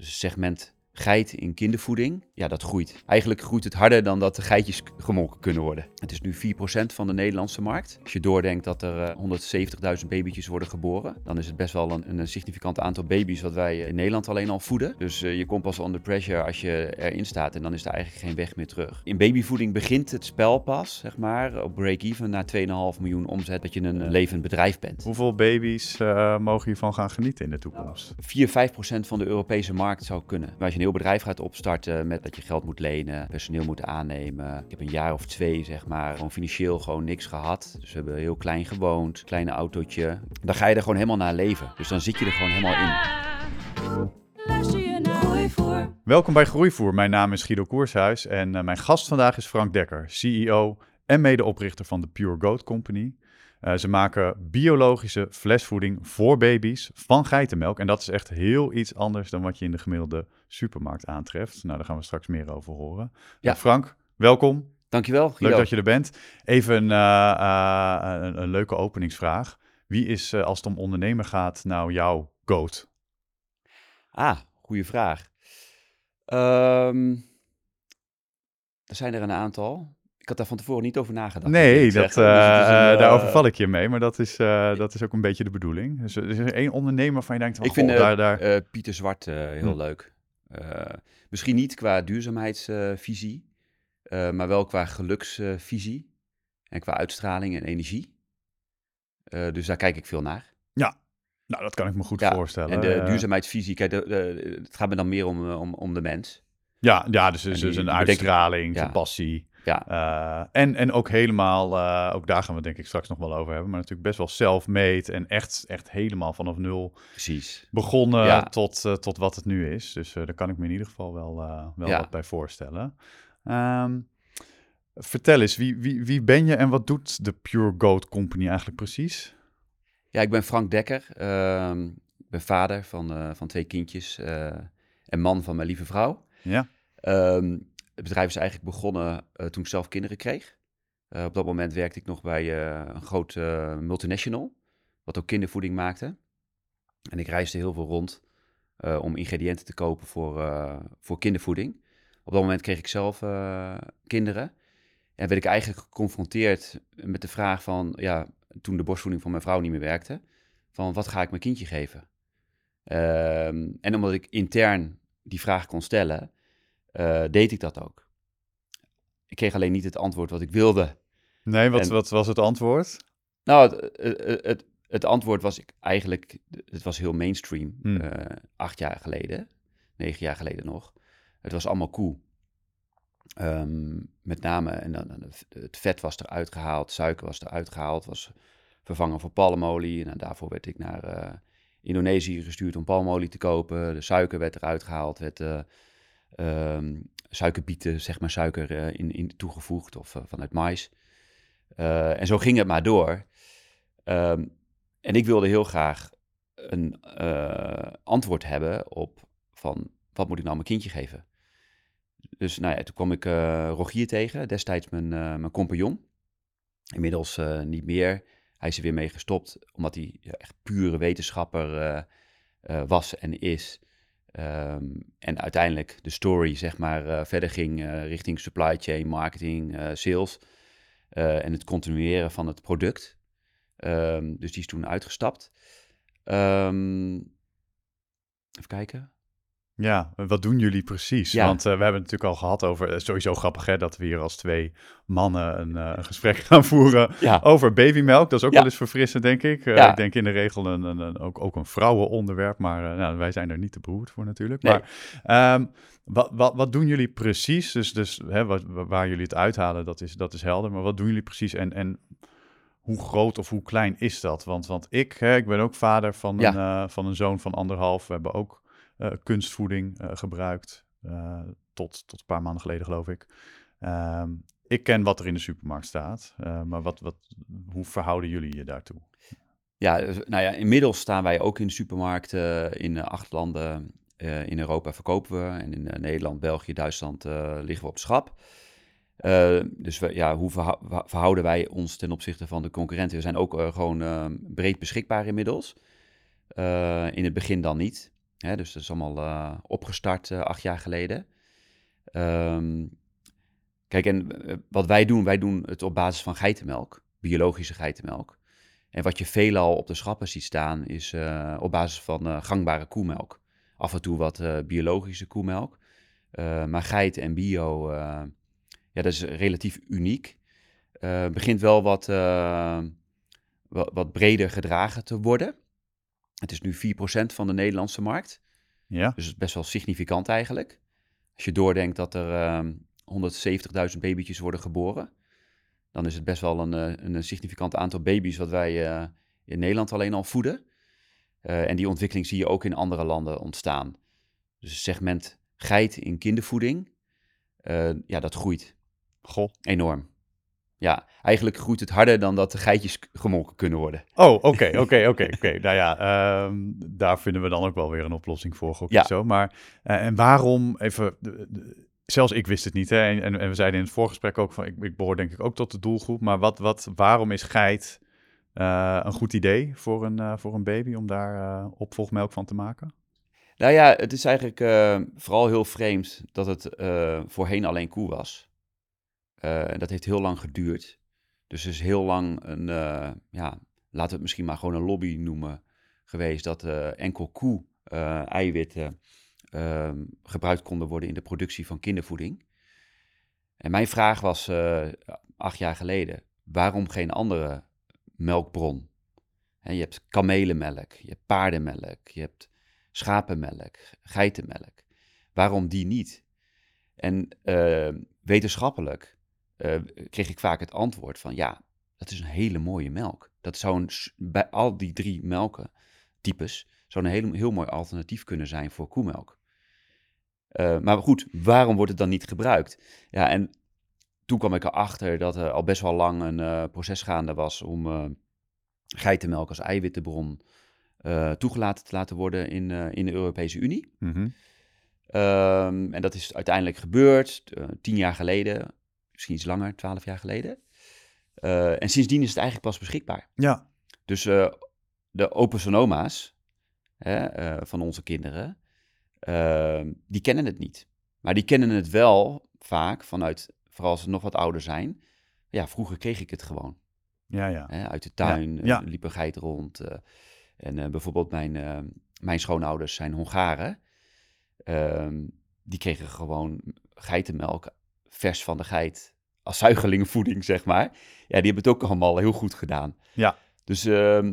Dus het segment geit in kindervoeding, ja, dat groeit. Eigenlijk groeit het harder dan dat de geitjes gemolken kunnen worden. Het is nu 4% van de Nederlandse markt. Als je doordenkt dat er 170.000 babytjes worden geboren, dan is het best wel een significant aantal baby's wat wij in Nederland alleen al voeden. Dus je komt pas under pressure als je erin staat en dan is er eigenlijk geen weg meer terug. In babyvoeding begint het spel pas, zeg maar, op break-even na 2,5 miljoen omzet, dat je een levend bedrijf bent. Hoeveel baby's mogen hiervan gaan genieten in de toekomst? 4-5% van de Europese markt zou kunnen. Maar als je een heel bedrijf gaat opstarten met dat je geld moet lenen, personeel moet aannemen. Ik heb een jaar of 2, zeg maar, gewoon financieel gewoon niks gehad. Dus we hebben heel klein gewoond, kleine autootje. Dan ga je er gewoon helemaal naar leven. Dus dan zit je er gewoon helemaal in. Welkom bij Groeivoer. Mijn naam is Guido Koershuis en mijn gast vandaag is Frank Dekker, CEO en medeoprichter van de Pure Goat Company. Ze maken biologische flesvoeding voor baby's van geitenmelk. En dat is echt heel iets anders dan wat je in de gemiddelde supermarkt aantreft. Nou, daar gaan we straks meer over horen. Ja. Frank, welkom. Dankjewel, Guido. Leuk dat je er bent. Even een leuke openingsvraag. Wie is, als het om ondernemer gaat, nou jouw goat? Goeie vraag. Er zijn er een aantal. Ik had daar van tevoren niet over nagedacht. Nee, daarover val ik je mee, maar dat is ook een beetje de bedoeling. Dus er is één ondernemer waarvan je denkt... Ik vind Pieter Zwart heel leuk. Misschien niet qua duurzaamheidsvisie, maar wel qua geluksvisie en qua uitstraling en energie. Dus daar kijk ik veel naar. Ja, nou dat kan ik me goed voorstellen. En de duurzaamheidsvisie, kijk, het gaat me dan meer om de mens. Ja, dus een uitstraling, zijn passie. Ja. En ook helemaal, ook daar gaan we denk ik straks nog wel over hebben, maar natuurlijk best wel self-made en echt helemaal vanaf nul begonnen tot wat het nu is. Dus daar kan ik me in ieder geval wel wat bij voorstellen. Vertel eens, wie ben je en wat doet de Pure Goat Company eigenlijk precies? Ja, ik ben Frank Dekker. Ik ben vader van 2 kindjes en man van mijn lieve vrouw. Ja. Het bedrijf is eigenlijk begonnen toen ik zelf kinderen kreeg. Op dat moment werkte ik nog bij een groot multinational, wat ook kindervoeding maakte. En ik reisde heel veel rond om ingrediënten te kopen voor kindervoeding. Op dat moment kreeg ik zelf kinderen. En werd ik eigenlijk geconfronteerd met de vraag van, ja, toen de borstvoeding van mijn vrouw niet meer werkte, van wat ga ik mijn kindje geven? En omdat ik intern die vraag kon stellen, deed ik dat ook. Ik kreeg alleen niet het antwoord wat ik wilde. Nee, wat was het antwoord? Nou, het antwoord was eigenlijk, het was heel mainstream. 8 jaar geleden, 9 jaar geleden nog. Het was allemaal cool. Met name, en dan, het vet was eruit gehaald, suiker was eruit gehaald, was vervangen voor palmolie. En daarvoor werd ik naar Indonesië gestuurd om palmolie te kopen. De suiker werd eruit gehaald, werd suikerbieten, zeg maar suiker in toegevoegd of vanuit mais. En zo ging het maar door. En ik wilde heel graag een antwoord hebben op van wat moet ik nou mijn kindje geven? Dus nou ja, toen kwam ik Rogier tegen, destijds mijn compagnon. Inmiddels niet meer. Hij is er weer mee gestopt, omdat hij echt pure wetenschapper was en is. En uiteindelijk de story, zeg maar, verder ging richting supply chain, marketing, sales. En het continueren van het product. Dus die is toen uitgestapt. Even kijken. Ja, wat doen jullie precies? Ja. Want we hebben het natuurlijk al gehad over, sowieso grappig hè, dat we hier als 2 mannen een gesprek gaan voeren over babymelk. Dat is ook wel eens verfrissend, denk ik. Ik denk in de regel ook een vrouwenonderwerp, maar wij zijn er niet te beroerd voor natuurlijk. Nee. Maar wat doen jullie precies? Dus hè, waar jullie het uithalen, dat is helder. Maar wat doen jullie precies en hoe groot of hoe klein is dat? Want ik ben ook vader van een zoon van 1,5. We hebben ook kunstvoeding gebruikt, tot een paar maanden geleden geloof ik. Ik ken wat er in de supermarkt staat, maar hoe verhouden jullie je daartoe? Ja, nou ja, inmiddels staan wij ook in de supermarkt in 8 landen in Europa verkopen we. En in Nederland, België, Duitsland liggen we op de schap. Dus hoe verhouden wij ons ten opzichte van de concurrenten? We zijn ook gewoon breed beschikbaar inmiddels. In het begin dan niet. Hè, dus dat is allemaal opgestart 8 jaar geleden. Ehm, Kijk, en wat wij doen het op basis van geitenmelk, biologische geitenmelk. En wat je veelal op de schappen ziet staan, is op basis van gangbare koemelk. Af en toe wat biologische koemelk. Maar geit en bio, ja, dat is relatief uniek. Begint wel wat breder gedragen te worden. Het is nu 4% van de Nederlandse markt. Ja, Dus het is best wel significant eigenlijk. Als je doordenkt dat er 170.000 babytjes worden geboren, dan is het best wel een significant aantal baby's wat wij in Nederland alleen al voeden. En die ontwikkeling zie je ook in andere landen ontstaan. Dus het segment geit in kindervoeding, ja, dat groeit goh. enorm. Ja, eigenlijk groeit het harder dan dat de geitjes gemolken kunnen worden. Oh, oké. Nou ja, daar vinden we dan ook wel weer een oplossing voor, gok ik Ja. zo. Maar, en waarom, even, zelfs ik wist het niet, hè? En we zeiden in het voorgesprek ook van, ik behoor denk ik ook tot de doelgroep. Maar waarom is geit een goed idee voor een baby om daar opvolgmelk van te maken? Nou ja, het is eigenlijk vooral heel vreemd dat het voorheen alleen koe was. En dat heeft heel lang geduurd. Dus er is heel lang ja, laten we het misschien maar gewoon een lobby noemen, geweest dat enkel koe eiwitten gebruikt konden worden in de productie van kindervoeding. En mijn vraag was 8 jaar geleden, waarom geen andere melkbron? Je hebt kamelenmelk, je hebt paardenmelk, je hebt schapenmelk, geitenmelk. Waarom die niet? En wetenschappelijk kreeg ik vaak het antwoord van ja, dat is een hele mooie melk. Dat zou bij al die 3 melkentypes zou een heel mooi alternatief kunnen zijn voor koemelk. Maar goed, waarom wordt het dan niet gebruikt? Ja, en toen kwam ik erachter dat er al best wel lang een proces gaande was om geitenmelk als eiwittenbron toegelaten te laten worden in de Europese Unie. Mhm. En dat is uiteindelijk gebeurd 10 jaar geleden, misschien iets langer, 12 jaar geleden. En sindsdien is het eigenlijk pas beschikbaar. Ja, Dus de open sonoma's van onze kinderen, die kennen het niet. Maar die kennen het wel vaak vanuit, vooral als ze nog wat ouder zijn. Ja, vroeger kreeg ik het gewoon. ja. Uit de tuin Ja. liep een geit rond. En bijvoorbeeld mijn schoonouders zijn Hongaren. Die kregen gewoon geitenmelk vers van de geit als zuigelingenvoeding, zeg maar. Ja, die hebben het ook allemaal heel goed gedaan. Ja. Dus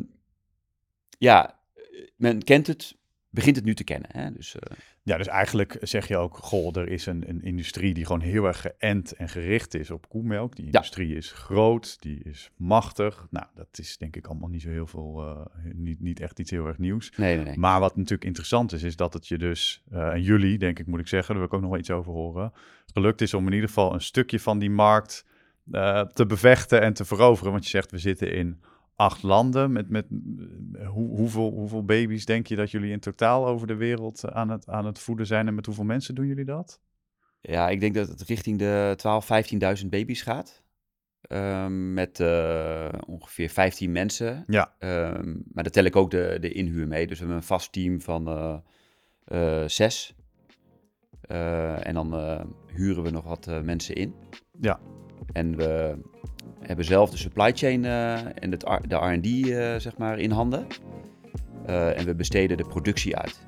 ja, men kent het, begint het nu te kennen. Hè? Dus, Ja, dus eigenlijk zeg je ook, goh, er is een industrie die gewoon heel erg geënt en gericht is op koemelk. Die industrie is groot, die is machtig. Nou, dat is denk ik allemaal niet zo heel veel, niet echt iets heel erg nieuws. Nee. Maar wat natuurlijk interessant is dat het je dus, en jullie, denk ik, moet ik zeggen, daar wil ik ook nog wel iets over horen, gelukt is om in ieder geval een stukje van die markt te bevechten en te veroveren. Want je zegt, we zitten in 8 landen. Hoeveel baby's denk je dat jullie in totaal over de wereld aan het voeden zijn? En met hoeveel mensen doen jullie dat? Ja, ik denk dat het richting de 12.000, 15.000 baby's gaat. Met ongeveer 15 mensen. Ja. Maar daar tel ik ook de inhuur mee. Dus we hebben een vast team van 6. En dan huren we nog wat mensen in. Ja. En we hebben zelf de supply chain en de R&D zeg maar in handen. En we besteden de productie uit.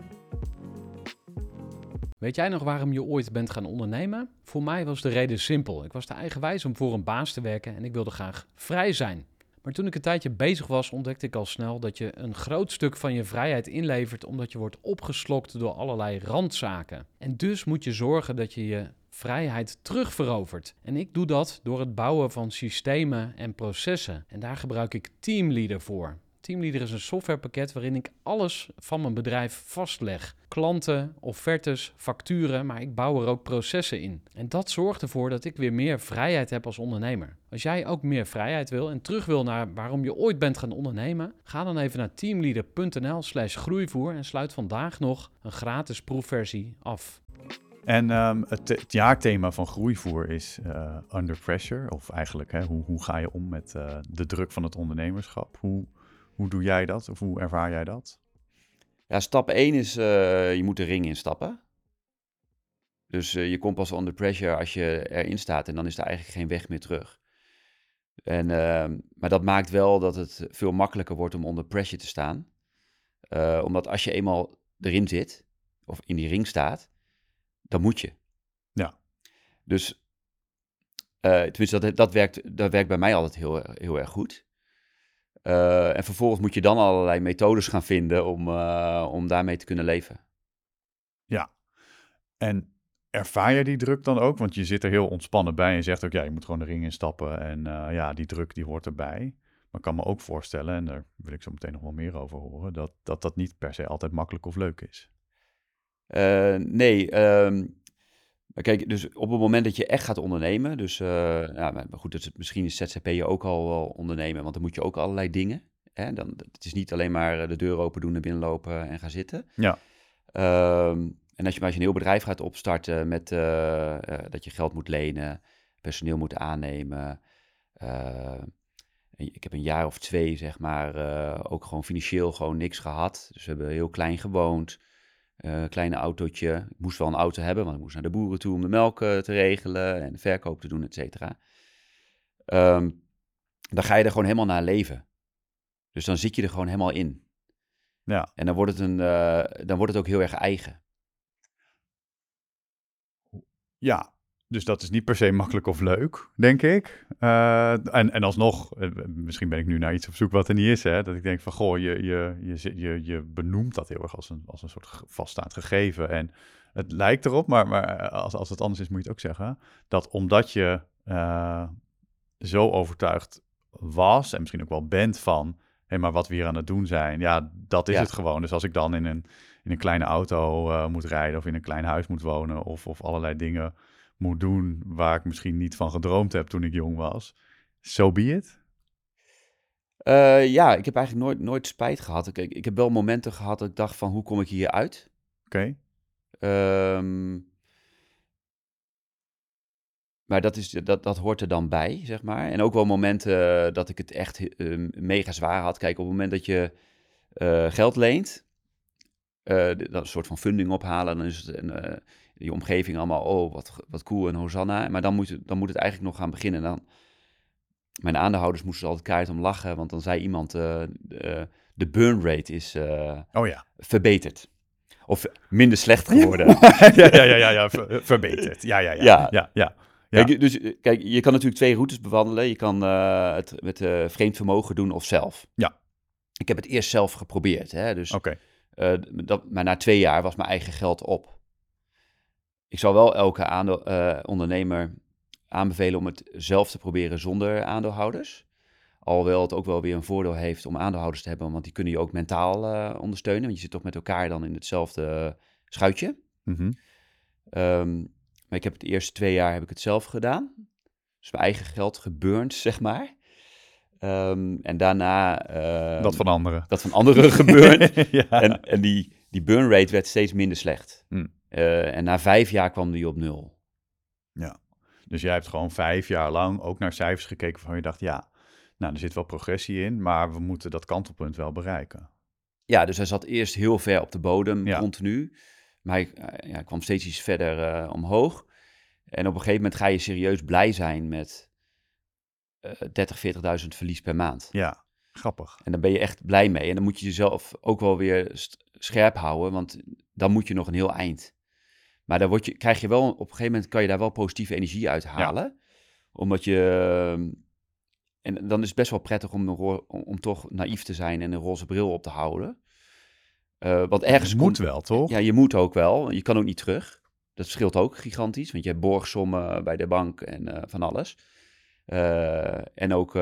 Weet jij nog waarom je ooit bent gaan ondernemen? Voor mij was de reden simpel. Ik was te eigenwijs om voor een baas te werken en ik wilde graag vrij zijn. Maar toen ik een tijdje bezig was, ontdekte ik al snel dat je een groot stuk van je vrijheid inlevert omdat je wordt opgeslokt door allerlei randzaken. En dus moet je zorgen dat je je vrijheid terugverovert. En ik doe dat door het bouwen van systemen en processen. En daar gebruik ik Teamleader voor. Teamleader is een softwarepakket waarin ik alles van mijn bedrijf vastleg. Klanten, offertes, facturen, maar ik bouw er ook processen in. En dat zorgt ervoor dat ik weer meer vrijheid heb als ondernemer. Als jij ook meer vrijheid wil en terug wil naar waarom je ooit bent gaan ondernemen, ga dan even naar teamleader.nl/groeivoer en sluit vandaag nog een gratis proefversie af. En het jaarthema van Groeivoer is Under Pressure. Of eigenlijk, hoe ga je om met de druk van het ondernemerschap? Hoe doe jij dat of hoe ervaar jij dat? Ja, stap 1 is, je moet de ring instappen. Dus je komt pas under pressure als je erin staat en dan is er eigenlijk geen weg meer terug. Maar dat maakt wel dat het veel makkelijker wordt om onder pressure te staan. Omdat als je eenmaal erin zit, of in die ring staat, dan moet je. Ja. Dus, tenminste, dat werkt bij mij altijd heel erg goed. En vervolgens moet je dan allerlei methodes gaan vinden om daarmee te kunnen leven. Ja. En ervaar je die druk dan ook? Want je zit er heel ontspannen bij en je zegt ook, ja, je moet gewoon de ring instappen. En ja, die druk die hoort erbij. Maar ik kan me ook voorstellen, en daar wil ik zo meteen nog wel meer over horen, dat niet per se altijd makkelijk of leuk is. Nee, maar kijk, dus op het moment dat je echt gaat ondernemen, dus ja, maar goed, misschien is ZZP'er ook al wel ondernemen, want dan moet je ook allerlei dingen. Hè? Het is niet alleen maar de deur open doen, naar binnen lopen en gaan zitten. Ja. En als je een heel bedrijf gaat opstarten met dat je geld moet lenen, personeel moet aannemen. Ik heb een jaar of 2, zeg maar, ook gewoon financieel gewoon niks gehad. Dus we hebben heel klein gewoond. Kleine autootje. Ik moest wel een auto hebben, want ik moest naar de boeren toe om de melk te regelen en de verkoop te doen, et cetera. Dan ga je er gewoon helemaal naar leven. Dus dan zit je er gewoon helemaal in. Ja. En dan wordt het ook heel erg eigen. Ja, dus dat is niet per se makkelijk of leuk, denk ik. En alsnog, misschien ben ik nu naar iets op zoek wat er niet is, hè. Dat ik denk van, goh, je benoemt dat heel erg als een soort vaststaand gegeven. En het lijkt erop, maar als het anders is, moet je het ook zeggen. Dat omdat je zo overtuigd was en misschien ook wel bent van, hé, maar wat we hier aan het doen zijn, ja, dat is het gewoon. Dus als ik dan in een kleine auto moet rijden of in een klein huis moet wonen of allerlei dingen moet doen waar ik misschien niet van gedroomd heb toen ik jong was, so be it. Ja, ik heb eigenlijk nooit spijt gehad. Ik heb wel momenten gehad dat ik dacht van, hoe kom ik hier uit? Oké. Maar dat hoort er dan bij, zeg maar. En ook wel momenten dat ik het echt mega zwaar had. Kijk, op het moment dat je geld leent, dat een soort van funding ophalen, dan is het je omgeving allemaal, oh, wat cool en Hosanna. Maar dan moet het eigenlijk nog gaan beginnen. Mijn aandeelhouders moesten altijd keihard om lachen, want dan zei iemand, de burn rate is verbeterd. Of minder slecht geworden. Ja, verbeterd. Ja. Kijk, je kan natuurlijk 2 routes bewandelen. Je kan het met vreemd vermogen doen of zelf. Ja. Ik heb het eerst zelf geprobeerd. Hè? Dus, Oké. maar na 2 jaar was mijn eigen geld op. Ik zou wel elke ondernemer aanbevelen om het zelf te proberen zonder aandeelhouders. Alhoewel het ook wel weer een voordeel heeft om aandeelhouders te hebben, want die kunnen je ook mentaal ondersteunen. Want je zit toch met elkaar dan in hetzelfde schuitje. Mm-hmm. Maar ik heb het eerste 2 jaar heb ik het zelf gedaan. Dus mijn eigen geld geburnt, zeg maar. En daarna... dat van anderen. Dat van anderen gebeurd. Ja. En die burn rate werd steeds minder slecht. En na 5 jaar kwam die op 0. Ja, dus jij hebt gewoon 5 jaar lang ook naar cijfers gekeken waarvan je dacht, ja, nou, er zit wel progressie in, maar we moeten dat kantelpunt wel bereiken. Ja, dus hij zat eerst heel ver op de bodem, continu. Maar hij kwam steeds iets verder omhoog. En op een gegeven moment ga je serieus blij zijn met 30.000, 40.000 verlies per maand. Ja, grappig. En dan ben je echt blij mee. En dan moet je jezelf ook wel weer scherp houden, want dan moet je nog een heel eind. Maar dan krijg je wel, op een gegeven moment kan je daar wel positieve energie uit halen. Ja. Omdat je... En dan is het best wel prettig om toch naïef te zijn en een roze bril op te houden. Want ergens... Je moet wel, toch? Ja, je moet ook wel. Je kan ook niet terug. Dat scheelt ook gigantisch, want je hebt borgsommen bij de bank en van alles. En ook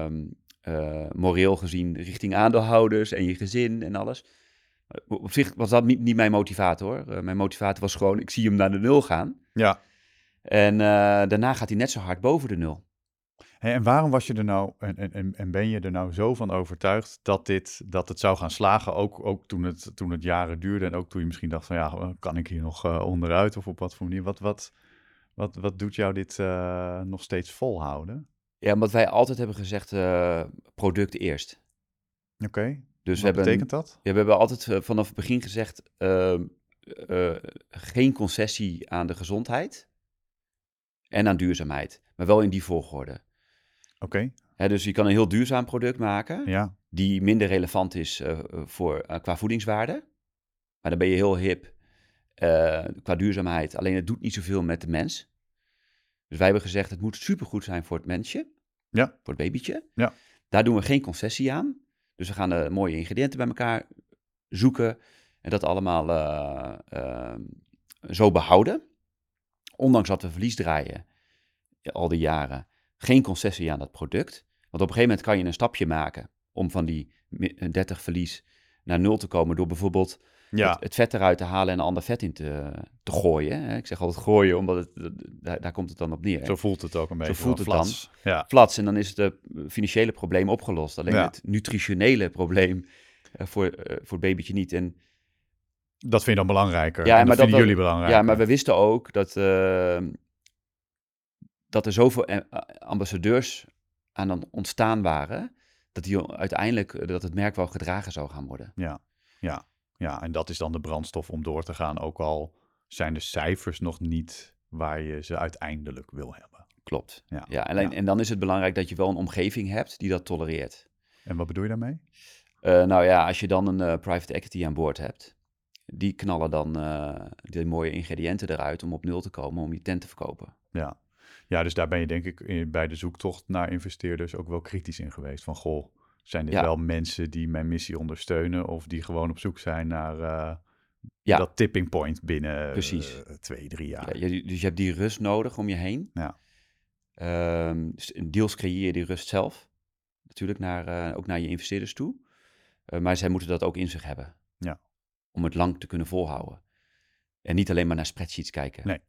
moreel gezien richting aandeelhouders en je gezin en alles. Op zich was dat niet mijn motivator, hoor. Mijn motivator was gewoon, ik zie hem naar de 0 gaan. Ja. En daarna gaat hij net zo hard boven de 0. Hey, en waarom was je er nou, en ben je er nou zo van overtuigd dat het zou gaan slagen, ook toen het jaren duurde en ook toen je misschien dacht van, ja, kan ik hier nog onderuit of op wat voor manier? Wat doet jou dit nog steeds volhouden? Ja, omdat wij altijd hebben gezegd, product eerst. Oké. Dus Wat betekent dat? we hebben altijd vanaf het begin gezegd, geen concessie aan de gezondheid en aan duurzaamheid, maar wel in die volgorde. Oké, Dus je kan een heel duurzaam product maken, ja. die minder relevant is qua voedingswaarde. Maar dan ben je heel hip qua duurzaamheid, alleen het doet niet zoveel met de mens. Dus wij hebben gezegd, het moet supergoed zijn voor het mensje, Ja. voor het babytje. Ja. Daar doen we geen concessie aan. Dus we gaan de mooie ingrediënten bij elkaar zoeken en dat allemaal zo behouden. Ondanks dat we verlies draaien al die jaren, geen concessie aan dat product. Want op een gegeven moment kan je een stapje maken om van die 30 verlies naar 0 te komen door bijvoorbeeld het vet eruit te halen en een ander vet in te gooien. Ik zeg altijd gooien, omdat daar komt het dan op neer. Zo voelt het ook een beetje. Zo voelt het flats. dan. Ja. Flats, en dan is het financiële probleem opgelost. Alleen het nutritionele probleem voor het babytje niet. En dat vind je dan belangrijker. Ja, en maar dat vinden jullie belangrijker. Ja, maar we wisten ook dat er zoveel ambassadeurs aan het ontstaan waren, dat het merk wel gedragen zou gaan worden. Ja, en dat is dan de brandstof om door te gaan, ook al zijn de cijfers nog niet waar je ze uiteindelijk wil hebben. Klopt. Ja, en dan is het belangrijk dat je wel een omgeving hebt die dat tolereert. En wat bedoel je daarmee? Nou ja, als je dan een private equity aan boord hebt, die knallen dan die mooie ingrediënten eruit om op 0 te komen, om je tent te verkopen. Ja, dus daar ben je denk ik bij de zoektocht naar investeerders ook wel kritisch in geweest. Van goh, zijn dit wel mensen die mijn missie ondersteunen of die gewoon op zoek zijn naar dat tipping point binnen 2-3 jaar? Ja, dus je hebt die rust nodig om je heen. Ja. Dus deels creëer je die rust zelf, natuurlijk ook naar je investeerders toe. Maar zij moeten dat ook in zich hebben. Ja. Om het lang te kunnen volhouden. En niet alleen maar naar spreadsheets kijken. Nee.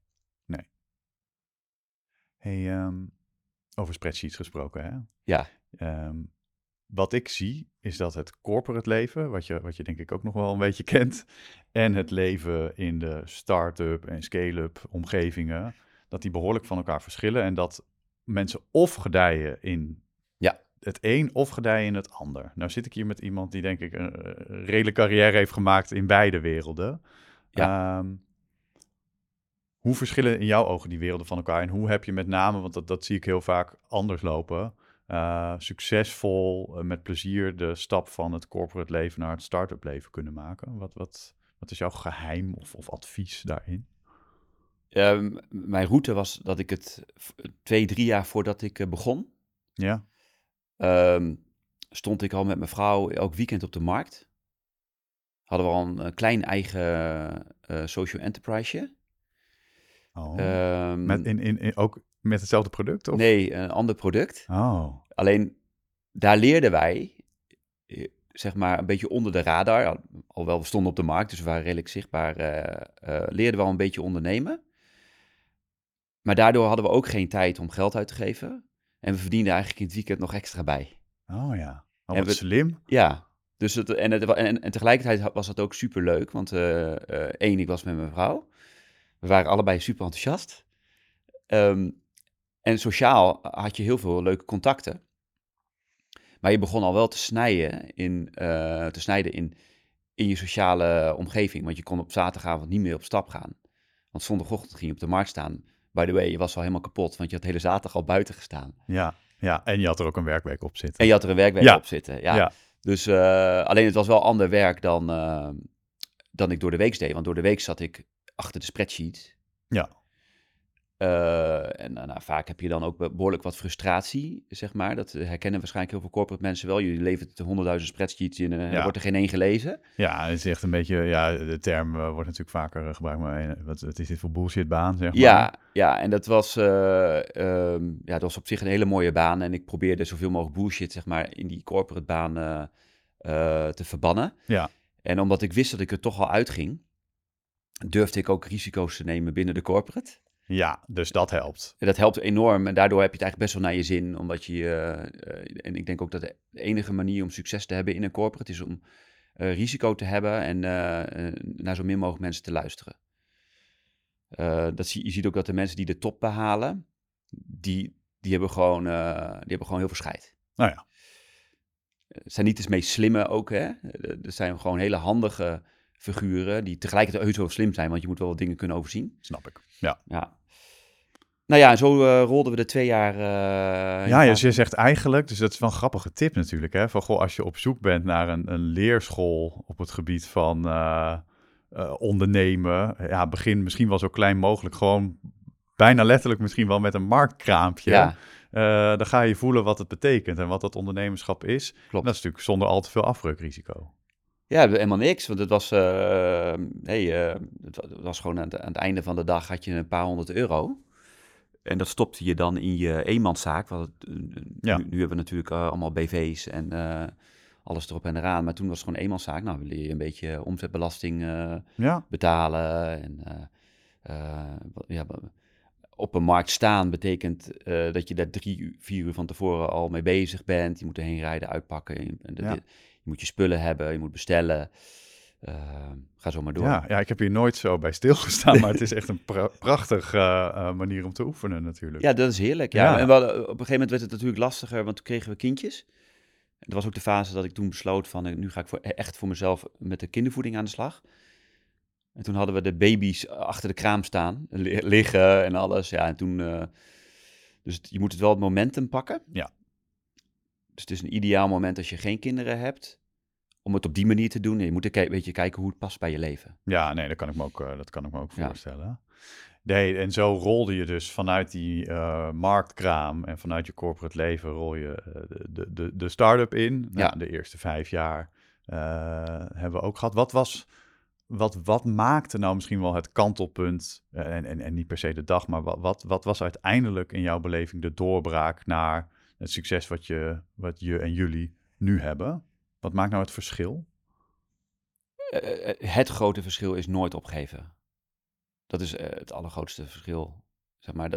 Hey, over spreadsheets gesproken, hè? Ja. Wat ik zie, is dat het corporate leven, wat je denk ik ook nog wel een beetje kent, en het leven in de start-up en scale-up omgevingen, dat die behoorlijk van elkaar verschillen en dat mensen of gedijen in het een of gedijen in het ander. Nou zit ik hier met iemand die denk ik een redelijke carrière heeft gemaakt in beide werelden. Ja. Hoe verschillen in jouw ogen die werelden van elkaar en hoe heb je met name, want dat zie ik heel vaak anders lopen, succesvol, met plezier de stap van het corporate leven naar het start-up leven kunnen maken? Wat is jouw geheim of advies daarin? Mijn route was dat ik het 2-3 jaar voordat ik begon, stond ik al met mijn vrouw elk weekend op de markt. Hadden we al een klein eigen social enterpriseje. Ook met hetzelfde product? Of? Nee, een ander product. Oh. Alleen, daar leerden wij, zeg maar, een beetje onder de radar. Alhoewel we stonden op de markt, dus we waren redelijk zichtbaar. Leerden we al een beetje ondernemen. Maar daardoor hadden we ook geen tijd om geld uit te geven. En we verdienden eigenlijk in het weekend nog extra bij. Oh ja, wat slim. Ja, dus en tegelijkertijd was dat ook super leuk. Want ik was met mijn vrouw. We waren allebei super enthousiast. En sociaal had je heel veel leuke contacten. Maar je begon al wel te snijden in je sociale omgeving. Want je kon op zaterdagavond niet meer op stap gaan. Want zondagochtend ging je op de markt staan. By the way, je was al helemaal kapot, want je had de hele zaterdag al buiten gestaan. Ja, en je had er ook een werkweek op zitten. Op zitten, ja. Dus alleen het was wel ander werk dan ik door de week deed. Want door de week zat ik achter de spreadsheet. Ja. En vaak heb je dan ook behoorlijk wat frustratie, zeg maar. Dat herkennen waarschijnlijk heel veel corporate mensen wel. Jullie levert 100.000 spreadsheets in en er wordt er geen één gelezen. Ja, het is echt een beetje, de term wordt natuurlijk vaker gebruikt, maar wat is dit voor bullshitbaan, zeg maar? Ja, en dat was op zich een hele mooie baan. En ik probeerde zoveel mogelijk bullshit, zeg maar, in die corporate baan te verbannen. Ja. En omdat ik wist dat ik er toch al uitging, durfde ik ook risico's te nemen binnen de corporate. Ja, dus dat helpt. Dat helpt enorm en daardoor heb je het eigenlijk best wel naar je zin. Omdat en ik denk ook dat de enige manier om succes te hebben in een corporate is om risico te hebben en naar zo min mogelijk mensen te luisteren. Je ziet ook dat de mensen die de top behalen, die hebben gewoon heel veel scheid. Nou ja. zijn niet de meest slimme ook, hè. Er zijn gewoon hele handige figuren die tegelijkertijd heus wel slim zijn, want je moet wel wat dingen kunnen overzien. Snap ik. Ja. Ja. Nou ja, en zo rolden we de 2 jaar... Ja, je zegt eigenlijk, dus dat is wel een grappige tip natuurlijk, hè, van goh, als je op zoek bent naar een leerschool op het gebied van ondernemen, ja, begin misschien wel zo klein mogelijk, gewoon bijna letterlijk misschien wel met een marktkraampje. Ja, Dan ga je voelen wat het betekent en wat dat ondernemerschap is. klopt. Dat is natuurlijk zonder al te veel afbreukrisico. Ja, helemaal niks, want het was, het was gewoon aan het einde van de dag had je een paar €100. En dat stopte je dan in je eenmanszaak. Want Ja. nu hebben we natuurlijk allemaal BV's en alles erop en eraan. Maar toen was het gewoon een eenmanszaak. Nou, wil je een beetje omzetbelasting Ja, betalen. En op een markt staan betekent dat je daar 3-4 uur van tevoren al mee bezig bent. Je moet erheen rijden, uitpakken. Ja. Je moet je spullen hebben, je moet bestellen. Ga zo maar door. ja, ik heb hier nooit zo bij stilgestaan, maar het is echt een prachtige manier om te oefenen natuurlijk. Ja, dat is heerlijk. Ja. Ja. En op een gegeven moment werd het natuurlijk lastiger, want toen kregen we kindjes. En dat was ook de fase dat ik toen besloot van, nu ga ik echt voor mezelf met de kindervoeding aan de slag. En toen hadden we de baby's achter de kraam staan, liggen en alles. Ja, en toen, dus je moet het wel het momentum pakken. Ja. Dus het is een ideaal moment als je geen kinderen hebt, om het op die manier te doen. En je moet een beetje kijken hoe het past bij je leven. Ja, nee, dat kan ik me ook Ja. voorstellen. Nee, en zo rolde je dus vanuit die marktkraam en vanuit je corporate leven rol je de start-up in. Nou, Ja. de eerste 5 jaar hebben we ook gehad. Wat maakte nou misschien wel het kantelpunt, en niet per se de dag, maar wat was uiteindelijk in jouw beleving de doorbraak naar het succes wat je en jullie nu hebben? Wat maakt nou het verschil? Het grote verschil is nooit opgeven. Dat is het allergrootste verschil. Zeg maar,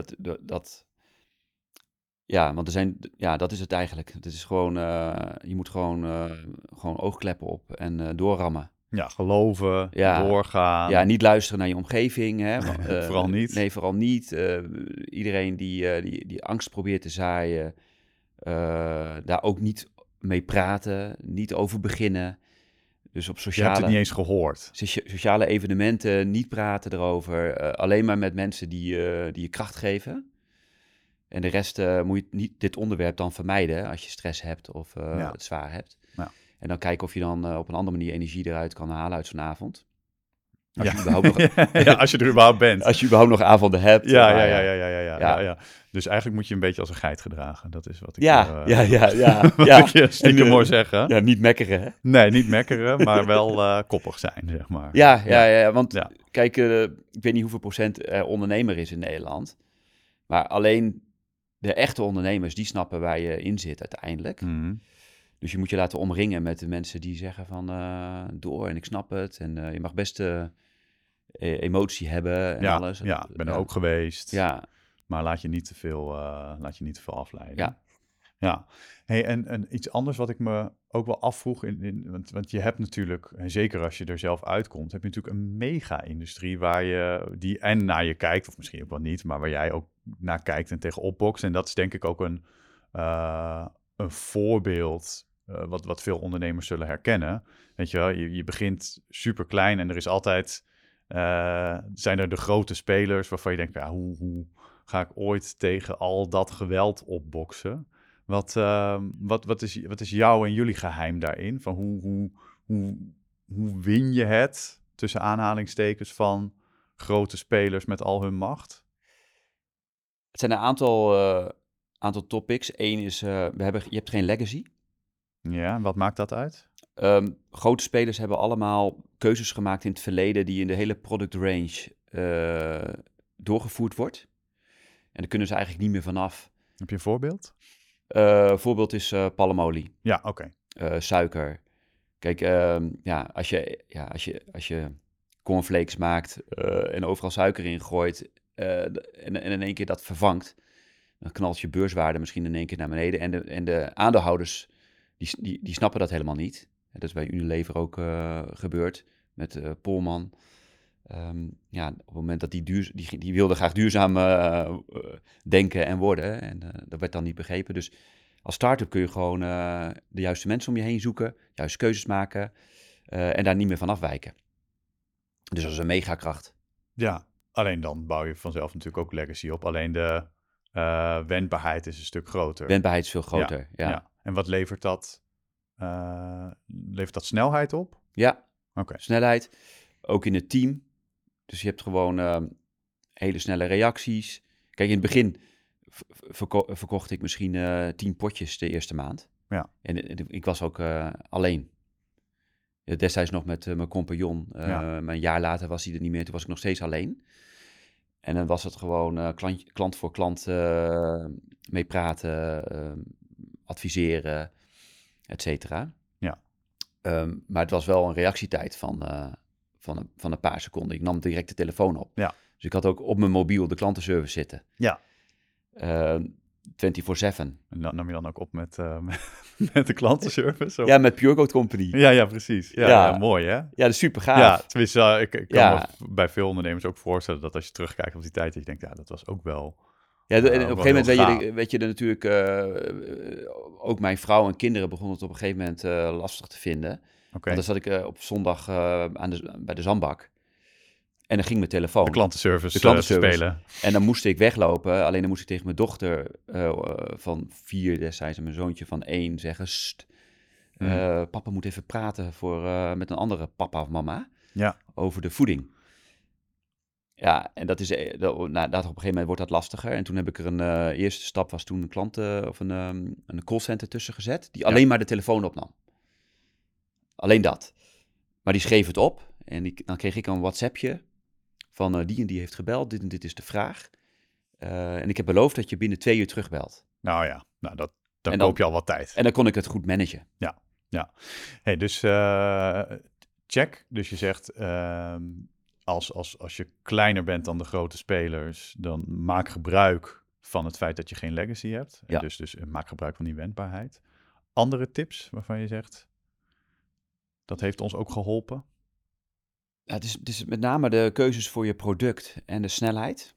ja, want dat is het eigenlijk. Het is gewoon, je moet gewoon oogkleppen op en doorrammen. Ja, geloven, Ja. doorgaan. Ja, niet luisteren naar je omgeving. Hè. Vooral niet. Nee, vooral niet. Iedereen die angst probeert te zaaien, daar ook niet mee praten, niet over beginnen. Dus op Je hebt het sociale... niet eens gehoord. Sociale evenementen, niet praten erover. Alleen maar met mensen die je kracht geven. En de rest moet je niet dit onderwerp dan vermijden als je stress hebt of Ja. het zwaar hebt. Ja. En dan kijken of je dan op een andere manier energie eruit kan halen uit zo'n avond. Als, Ja. je überhaupt nog, Ja, als je er überhaupt bent. als je überhaupt nog avonden hebt. Ja, maar ja. Dus eigenlijk moet je een beetje als een geit gedragen. Dat is wat ik Ja. wat ik je stiekem En, mooi zeggen. Ja, niet mekkeren. Hè? Nee, niet mekkeren, maar wel koppig zijn, zeg maar. Ja, want Ja. kijk, ik weet niet hoeveel procent ondernemer is in Nederland. Maar alleen de echte ondernemers, die snappen waar je in zit uiteindelijk. Mhm. Dus je moet je laten omringen met de mensen die zeggen van door en ik snap het. En je mag best emotie hebben en alles. Ja, ik ben er ook geweest. Ja, Maar laat je niet te veel afleiden. Ja. Ja. Hey, en iets anders wat ik me ook wel afvroeg, want je hebt natuurlijk, en zeker als je er zelf uitkomt, heb je natuurlijk een mega-industrie die en naar je kijkt, of misschien ook wel niet, maar waar jij ook naar kijkt en tegenop bokst. En dat is denk ik ook een voorbeeld wat veel ondernemers zullen herkennen. Weet je wel, je begint super klein en er is altijd, zijn er de grote spelers waarvan je denkt, ja, hoe ga ik ooit tegen al dat geweld opboksen? Wat is jou en jullie geheim daarin? Van hoe win je het, tussen aanhalingstekens, van grote spelers met al hun macht? het zijn een aantal topics. Eén is, je hebt geen legacy. Ja, en wat maakt dat uit? Grote spelers hebben allemaal keuzes gemaakt in het verleden die in de hele product range doorgevoerd wordt. En daar kunnen ze eigenlijk niet meer vanaf. Heb je een voorbeeld? Voorbeeld is palmolie, Ja, oké. suiker. Kijk, als je cornflakes maakt en overal suiker in gooit en in één keer dat vervangt, dan knalt je beurswaarde misschien in één keer naar beneden. En de aandeelhouders, die snappen dat helemaal niet. Dat is bij Unilever ook gebeurd met Polman. Op het moment dat die wilde graag duurzaam denken en worden. En dat werd dan niet begrepen. Dus Als start-up kun je gewoon de juiste mensen om je heen zoeken, juiste keuzes maken en daar niet meer van afwijken. Dus dat is een megakracht. Ja, alleen dan bouw je vanzelf natuurlijk ook legacy op. Alleen de wendbaarheid is een stuk groter. Wendbaarheid is veel groter. Ja. En wat levert dat? Levert dat snelheid op? Oké. Snelheid. Ook in het team. Dus je hebt gewoon hele snelle reacties. Kijk, in het begin verkocht ik misschien 10 potjes de eerste maand. Ja. En ik was ook alleen. Destijds nog met mijn compagnon. Maar een jaar later was hij er niet meer. Toen was ik nog steeds alleen. En dan was het gewoon klant voor klant mee praten, adviseren, et cetera. Ja. Maar het was wel een reactietijd van een paar seconden. Ik nam direct de telefoon op. Ja. Dus ik had ook op mijn mobiel de klantenservice zitten. Ja. 24/7. En dat nam je dan ook op met de klantenservice? Of? Ja, met Pure Goat Company. Ja, precies. Ja, mooi hè? Ja, dat is super gaaf. Ja, tenminste, ik kan me bij veel ondernemers ook voorstellen dat als je terugkijkt op die tijd, dat je denkt, ja, dat was ook wel... Ja, en op een gegeven moment gaaf. weet je er natuurlijk... ook mijn vrouw en kinderen begonnen het op een gegeven moment lastig te vinden. Oké. Want dan zat ik op zondag bij de zandbak. En dan ging mijn telefoon. De klantenservice spelen. En dan moest ik weglopen. Alleen dan moest ik tegen mijn dochter van 4 destijds en mijn zoontje van 1 zeggen... "Sst, papa moet even praten met een andere papa of mama over de voeding. Ja, en dat is, dat op een gegeven moment wordt dat lastiger. En toen heb ik er een eerste stap was toen een klant of een callcenter tussen gezet, die alleen maar de telefoon opnam. Alleen dat. Maar die schreef het op en dan kreeg ik een WhatsAppje van die en die heeft gebeld, dit en dit is de vraag. En ik heb beloofd dat je binnen 2 uur terugbelt. Nou ja, dan koop je al wat tijd. En dan kon ik het goed managen. Ja. Hey, dus check. Dus je zegt, als je kleiner bent dan de grote spelers, dan maak gebruik van het feit dat je geen legacy hebt. Ja. Dus maak gebruik van die wendbaarheid. Andere tips waarvan je zegt, dat heeft ons ook geholpen? Ja, het is met name de keuzes voor je product en de snelheid.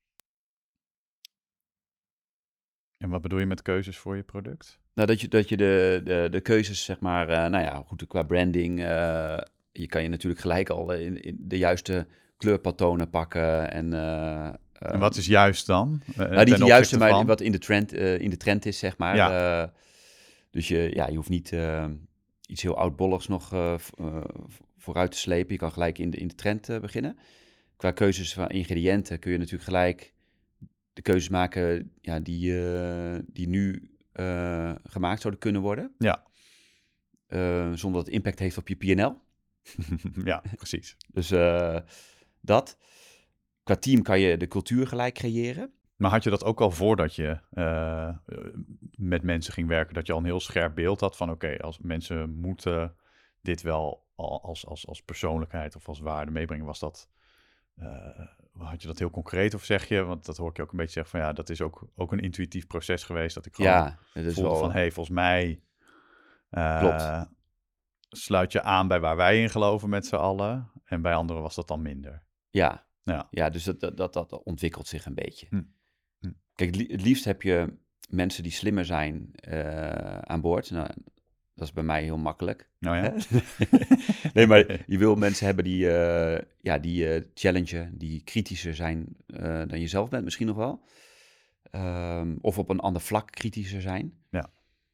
En wat bedoel je met keuzes voor je product? Nou, dat je de keuzes, zeg maar, goed, qua branding, je kan je natuurlijk gelijk al in de juiste kleurpatronen pakken. En wat is juist dan? Nou, niet de juiste, maar wat in de trend is, zeg maar. Ja. Dus je hoeft niet iets heel oudbolligs nog vooruit te slepen. Je kan gelijk in de trend beginnen. Qua keuzes van ingrediënten kun je natuurlijk gelijk de keuzes maken die nu gemaakt zouden kunnen worden. Ja. Zonder dat het impact heeft op je P&L. Ja, precies. Dus dat. Qua team kan je de cultuur gelijk creëren. Maar had je dat ook al voordat je met mensen ging werken, dat je al een heel scherp beeld had van oké, als mensen moeten dit wel als persoonlijkheid of als waarde meebrengen, was dat... had je dat heel concreet of zeg je, want dat hoor ik je ook een beetje zeggen van ja, dat is ook een intuïtief proces geweest, dat ik gewoon voelde van hey, volgens mij klopt. Sluit je aan bij waar wij in geloven met z'n allen en bij anderen was dat dan minder. Ja, dus dat ontwikkelt zich een beetje. Kijk, het liefst heb je mensen die slimmer zijn aan boord. Nou, dat is bij mij heel makkelijk. Nou ja. Nee, maar je wil mensen hebben die challengen, die kritischer zijn dan je zelf bent misschien nog wel. Of op een ander vlak kritischer zijn. Ja.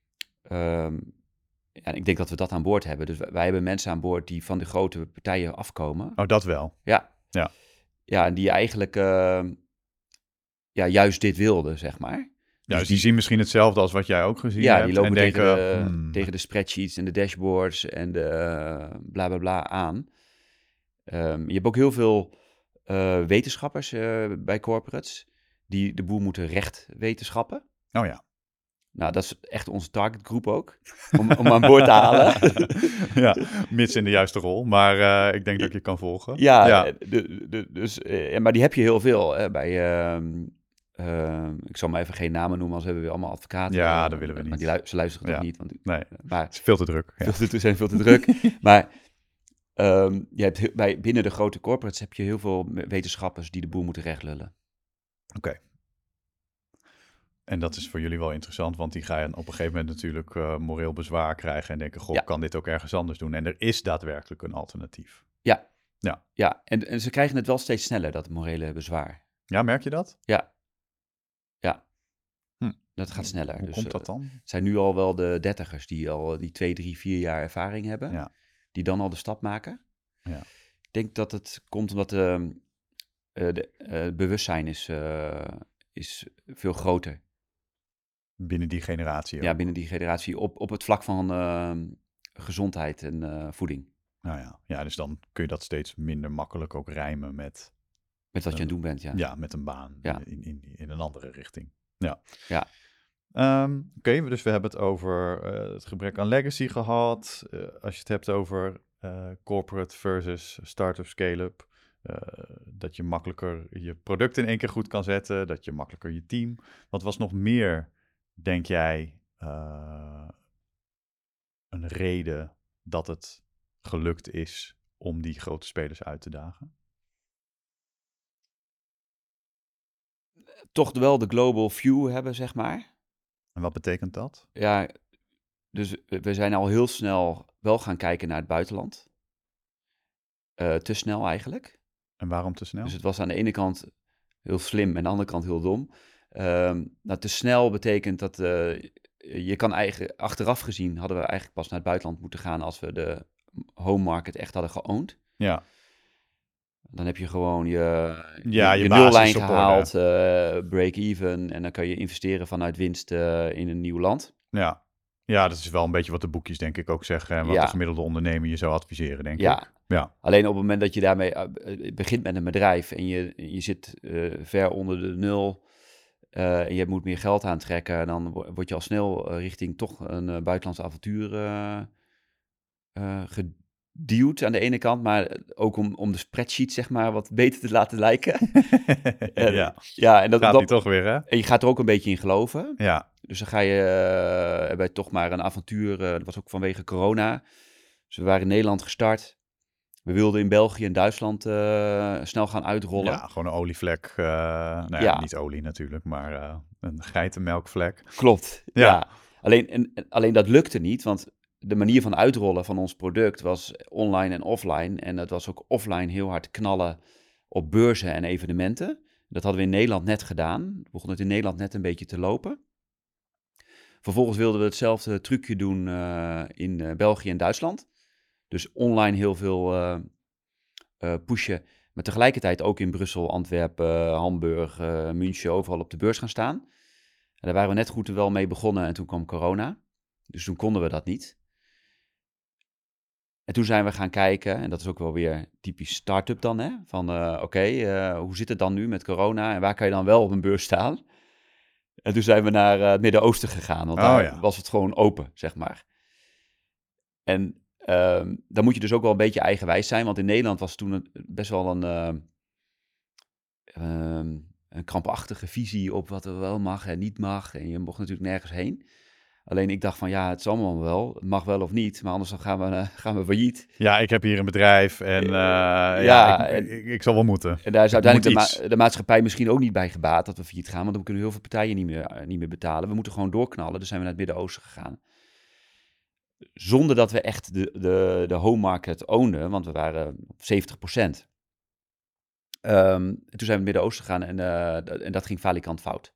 En ik denk dat we dat aan boord hebben. Dus wij hebben mensen aan boord die van de grote partijen afkomen. Oh, dat wel. Ja, en die eigenlijk juist dit wilden, zeg maar. Ja, dus die zien misschien hetzelfde als wat jij ook gezien hebt. Ja, die lopen en denken, tegen de spreadsheets en de dashboards en de bla bla bla aan. Je hebt ook heel veel wetenschappers bij corporates die de boel moeten recht wetenschappen. Oh ja. Nou, dat is echt onze targetgroep ook, om aan boord te halen. Ja, mits in de juiste rol. Maar ik denk dat ik je kan volgen. Ja. Maar die heb je heel veel bij... ik zal maar even geen namen noemen, anders hebben we allemaal advocaten. Ja, dat willen we niet. Maar ze luisteren toch niet. Want, nee, maar het is veel te druk. Ze zijn veel te druk. Maar je hebt binnen de grote corporates heb je heel veel wetenschappers die de boel moeten rechtlullen. Oké. En dat is voor jullie wel interessant, want die gaan op een gegeven moment natuurlijk moreel bezwaar krijgen en denken, goh, Ja. kan dit ook ergens anders doen? En er is daadwerkelijk een alternatief. Ja, en ze krijgen het wel steeds sneller, dat morele bezwaar. Ja, merk je dat? Ja, Hm. dat gaat sneller. Hoe Dus, komt dat dan? het zijn nu al wel de 30ers die al die 2, 3, 4 jaar ervaring hebben, Ja. die dan al de stap maken. Ja. Ik denk dat het komt omdat het bewustzijn is veel groter. Binnen die generatie Ja, ook. binnen die generatie op het vlak van gezondheid en voeding. Nou ja. Ja, dus dan kun je dat steeds minder makkelijk ook rijmen met, Met wat je aan het doen bent, ja. met een baan Ja. in een andere richting. Ja. Ja. Oké, dus we hebben het over het gebrek aan legacy gehad. Als je het hebt over corporate versus start-up, scale-up. Dat je makkelijker je product in één keer goed kan zetten. Dat je makkelijker je team. Wat was nog meer, denk jij, een reden dat het gelukt is om die grote spelers uit te dagen? Toch wel de global view hebben, zeg maar. En wat betekent dat? Ja, dus we zijn al heel snel wel gaan kijken naar het buitenland. Te snel eigenlijk. En waarom te snel? Dus het was aan de ene kant heel slim en aan de andere kant heel dom. Nou, te snel betekent dat je kan achteraf gezien hadden we eigenlijk pas naar het buitenland moeten gaan als we de home market echt hadden geowned. Ja. Dan heb je gewoon je basis nullijn op orde. gehaald, break-even. En dan kan je investeren vanuit winst in een nieuw land. Ja. Ja, dat is wel een beetje wat de boekjes denk ik ook zeggen. En wat Ja. de gemiddelde ondernemer je zou adviseren, denk Ja. ik. Ja. Alleen op het moment dat je daarmee begint met een bedrijf en je zit ver onder de nul en je moet meer geld aantrekken, dan word je al snel richting toch een buitenlands avontuur geduwd aan de ene kant, maar ook om de spreadsheet zeg maar wat beter te laten lijken. Ja. Ja, en Gaat die toch weer, hè? en je gaat er ook een beetje in geloven. Ja. Dus dan ga je bij toch maar een avontuur, dat was ook vanwege corona. Dus we waren in Nederland gestart. We wilden in België en Duitsland snel gaan uitrollen. Ja, gewoon een olievlek. Nou ja, Ja. niet olie natuurlijk, maar een geitenmelkvlek. Klopt, Ja. ja. Alleen dat lukte niet, want de manier van uitrollen van ons product was online en offline. En dat was ook offline heel hard knallen op beurzen en evenementen. Dat hadden we in Nederland net gedaan. Begon het in Nederland net een beetje te lopen. Vervolgens wilden we hetzelfde trucje doen in België en Duitsland. Dus online heel veel pushen, maar tegelijkertijd ook in Brussel, Antwerpen, Hamburg, München, overal op de beurs gaan staan. En daar waren we net goed wel mee begonnen en toen kwam corona. Dus toen konden we dat niet. En toen zijn we gaan kijken, en dat is ook wel weer typisch start-up dan, hè? Van hoe zit het dan nu met corona en waar kan je dan wel op een beurs staan? En toen zijn we naar het Midden-Oosten gegaan, want daar was het gewoon open, zeg maar. En dan moet je dus ook wel een beetje eigenwijs zijn, want in Nederland was toen best wel een krampachtige visie op wat er wel mag en niet mag. En je mocht natuurlijk nergens heen. Alleen ik dacht van ja, het is allemaal wel, het mag wel of niet, maar anders dan gaan we failliet. Ja, ik heb hier een bedrijf en ik zal wel moeten. En daar is uiteindelijk de maatschappij misschien ook niet bij gebaat dat we failliet gaan, want dan kunnen heel veel partijen niet meer betalen. We moeten gewoon doorknallen, dus zijn we naar het Midden-Oosten gegaan. Zonder dat we echt de home market ownden, want we waren op 70%. Toen zijn we in het Midden-Oosten gegaan en dat ging falikant fout.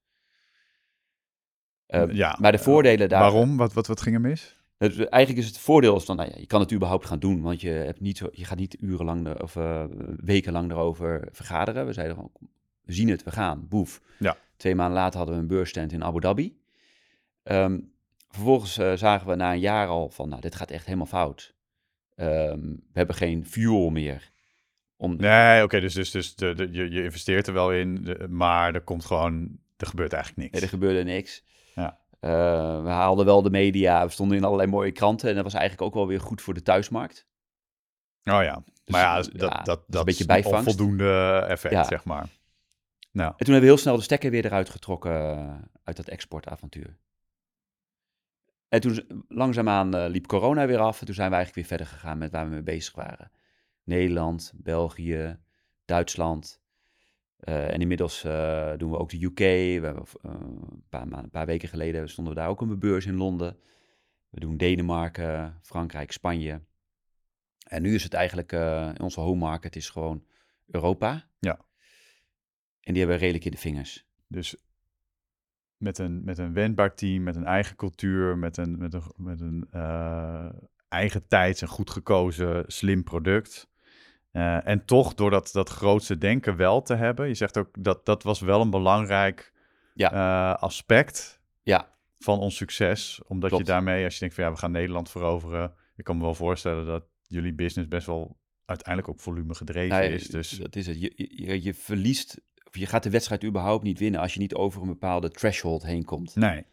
Maar de voordelen daar... Waarom? Wat ging er mis? Eigenlijk is het voordeel van, nou ja, je kan het überhaupt gaan doen, want je gaat niet urenlang of wekenlang erover vergaderen. We zeiden gewoon, we zien het, we gaan, boef. Ja. 2 maanden later hadden we een beursstand in Abu Dhabi. Vervolgens zagen we na een jaar al van, nou, dit gaat echt helemaal fout. We hebben geen fuel meer. Nee, oké, dus je investeert er wel in, maar er gebeurt eigenlijk niks. Nee, er gebeurde niks. Ja. We haalden wel de media, we stonden in allerlei mooie kranten en dat was eigenlijk ook wel weer goed voor de thuismarkt. Oh ja, Dus, maar dat is een beetje is bijvangst. Onvoldoende effect, zeg maar. Nou. En toen hebben we heel snel de stekker weer eruit getrokken uit dat exportavontuur. En toen langzaamaan liep corona weer af en toen zijn we eigenlijk weer verder gegaan met waar we mee bezig waren. Nederland, België, Duitsland. En inmiddels doen we ook de UK. We hebben, een paar weken geleden stonden we daar ook op een beurs in Londen. We doen Denemarken, Frankrijk, Spanje. En nu is het eigenlijk, in onze home market is gewoon Europa. Ja. En die hebben we redelijk in de vingers. Dus met een wendbaar team, met een eigen cultuur, met een eigen tijds en goed gekozen, slim product. En toch door dat grootste denken wel te hebben. Je zegt ook dat was wel een belangrijk aspect van ons succes. Omdat Klopt. je daarmee, als je denkt van we gaan Nederland veroveren. Ik kan me wel voorstellen dat jullie business best wel uiteindelijk op volume gedreven is. Dus dat is het. Je verliest, of je gaat de wedstrijd überhaupt niet winnen als je niet over een bepaalde threshold heen komt. nee.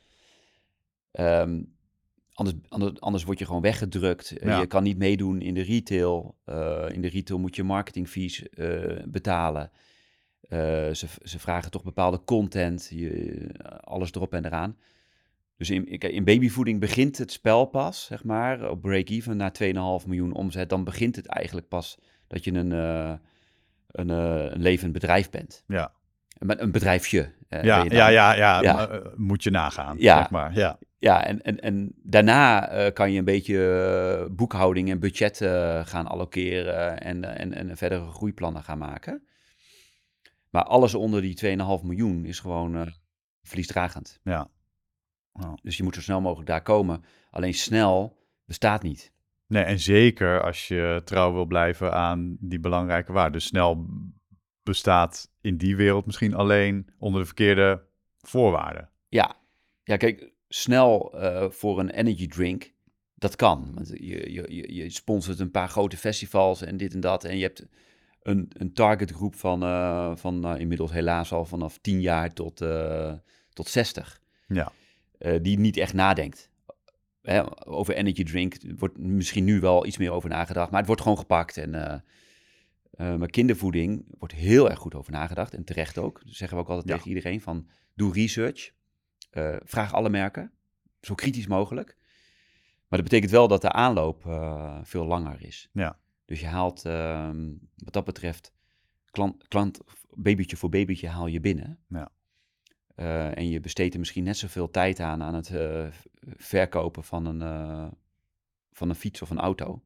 Anders word je gewoon weggedrukt. Je kan niet meedoen in de retail. In de retail moet je marketingfees betalen. Ze vragen toch bepaalde content. Alles erop en eraan. Dus in babyvoeding begint het spel pas, zeg maar, op break-even na 2,5 miljoen omzet. Dan begint het eigenlijk pas dat je een levend bedrijf bent. Ja. Een bedrijfje. Moet je nagaan, Ja. zeg maar. Ja. Ja, en daarna kan je een beetje boekhouding en budget gaan allokeren en verdere groeiplannen gaan maken. Maar alles onder die 2,5 miljoen is gewoon verliesdragend. Ja. Oh. Dus je moet zo snel mogelijk daar komen. Alleen snel bestaat niet. Nee, en zeker als je trouw wil blijven aan die belangrijke waarden. Dus snel bestaat in die wereld misschien alleen onder de verkeerde voorwaarden. Ja, kijk, snel voor een energy drink, dat kan. Want je sponsort een paar grote festivals en dit en dat. En je hebt een targetgroep van inmiddels helaas al vanaf 10 jaar tot 60. Ja. Die niet echt nadenkt. Over energy drink wordt misschien nu wel iets meer over nagedacht, maar het wordt gewoon gepakt. Maar kindervoeding wordt heel erg goed over nagedacht. En terecht ook. Dat zeggen we ook altijd tegen iedereen van doe research. Vraag alle merken. Zo kritisch mogelijk. Maar dat betekent wel dat de aanloop veel langer is. Ja. Dus je haalt wat dat betreft klant babytje voor babytje haal je binnen. Ja. En je besteedt er misschien net zoveel tijd aan het verkopen van een fiets of een auto.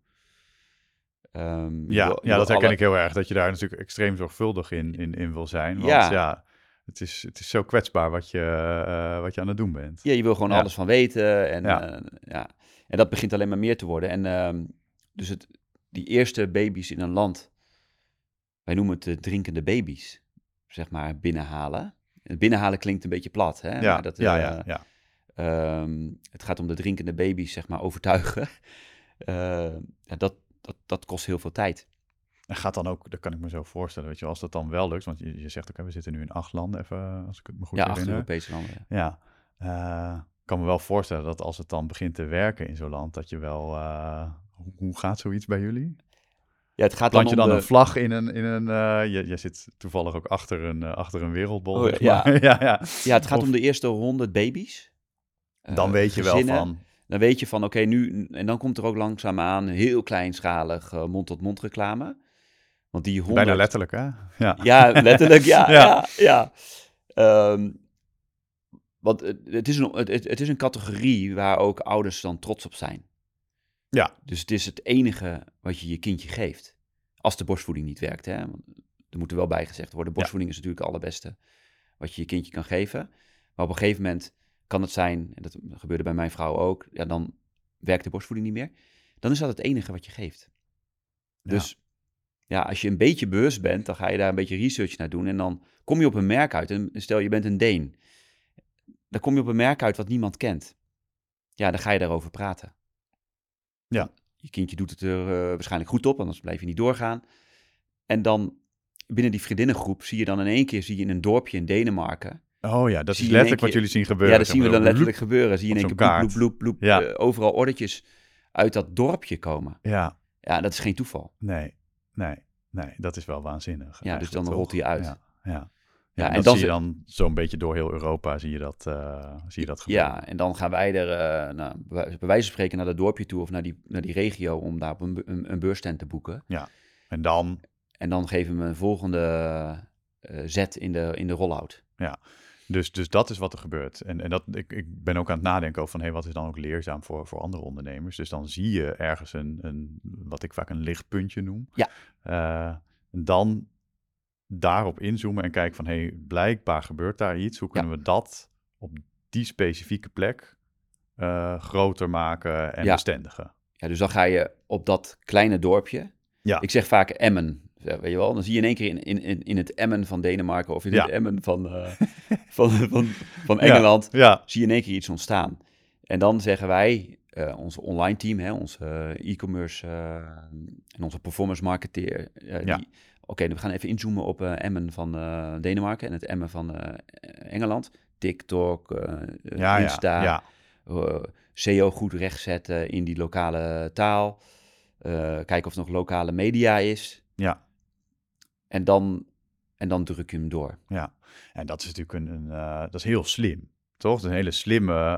Dat herken ik heel erg. Dat je daar natuurlijk extreem zorgvuldig in wil zijn. Want het is zo kwetsbaar wat je aan het doen bent. Ja, je wil gewoon alles van weten. En dat begint alleen maar meer te worden. En dus die eerste baby's in een land, wij noemen het de drinkende baby's, zeg maar, binnenhalen. Het binnenhalen klinkt een beetje plat, hè? Ja, maar het gaat om de drinkende baby's, zeg maar, overtuigen. Dat kost heel veel tijd. En gaat dan ook, dat kan ik me zo voorstellen, weet je, als dat dan wel lukt, want je zegt ook, we zitten nu in 8 landen, even, als ik het me goed herinner. 8 Europese landen. Ja, ik kan me wel voorstellen dat als het dan begint te werken in zo'n land, dat je wel, hoe gaat zoiets bij jullie? Ja, het gaat Plant je dan een vlag in een je zit toevallig ook achter een wereldbol. Ja, het gaat om de eerste 100 baby's. Dan weet je wel van. Dan weet je van, oké, nu... En dan komt er ook langzaamaan heel kleinschalig mond-tot-mond reclame. Want die 100... Bijna letterlijk, hè? Ja, letterlijk, ja. Want het is een categorie waar ook ouders dan trots op zijn. Ja. Dus het is het enige wat je kindje geeft. Als de borstvoeding niet werkt, hè. Want er moet er wel bij gezegd worden, borstvoeding is natuurlijk het allerbeste wat je kindje kan geven. Maar op een gegeven moment kan het zijn, en dat gebeurde bij mijn vrouw ook, dan werkt de borstvoeding niet meer. Dan is dat het enige wat je geeft. Dus als je een beetje bewust bent, dan ga je daar een beetje research naar doen en dan kom je op een merk uit. En stel, je bent een Deen. Dan kom je op een merk uit wat niemand kent. Ja, dan ga je daarover praten. Ja. Je kindje doet het er waarschijnlijk goed op, anders blijf je niet doorgaan. En dan binnen die vriendinnengroep zie je dan in één keer in een dorpje in Denemarken. Oh ja, dat is letterlijk wat jullie zien gebeuren. Ja, dat zien we dan letterlijk gebeuren. Zie je in één keer bloep, overal ordertjes uit dat dorpje komen. Ja. Ja, dat is geen toeval. Nee, dat is wel waanzinnig. Ja, dus dan rolt hij uit. Ja, en dan zie je dan zo'n beetje door heel Europa zie je dat gebeuren. Ja, en dan gaan wij er bij wijze van spreken naar dat dorpje toe of naar die regio om daar op een beursstand te boeken. Ja, en dan geven we een volgende zet in de rollout. Dus dat is wat er gebeurt. En ik ben ook aan het nadenken over van, wat is dan ook leerzaam voor andere ondernemers. Dus dan zie je ergens wat ik vaak een lichtpuntje noem. Ja. Dan daarop inzoomen en kijken van, blijkbaar gebeurt daar iets. Hoe kunnen we dat op die specifieke plek groter maken en bestendigen? Ja, dus dan ga je op dat kleine dorpje. Ja. Ik zeg vaak Emmen. Weet je wel, dan zie je in één keer in het Emmen van Denemarken of in het Emmen van Engeland, zie je in één keer iets ontstaan. En dan zeggen wij, ons online team, onze e-commerce en onze performance marketeer, oké, we gaan even inzoomen op Emmen van Denemarken en het Emmen van Engeland. TikTok, Insta, SEO goed rechtzetten in die lokale taal. Kijken of er nog lokale media is. Ja. En dan druk je hem door. Ja, en dat is natuurlijk dat is heel slim, toch? Dat is een hele slimme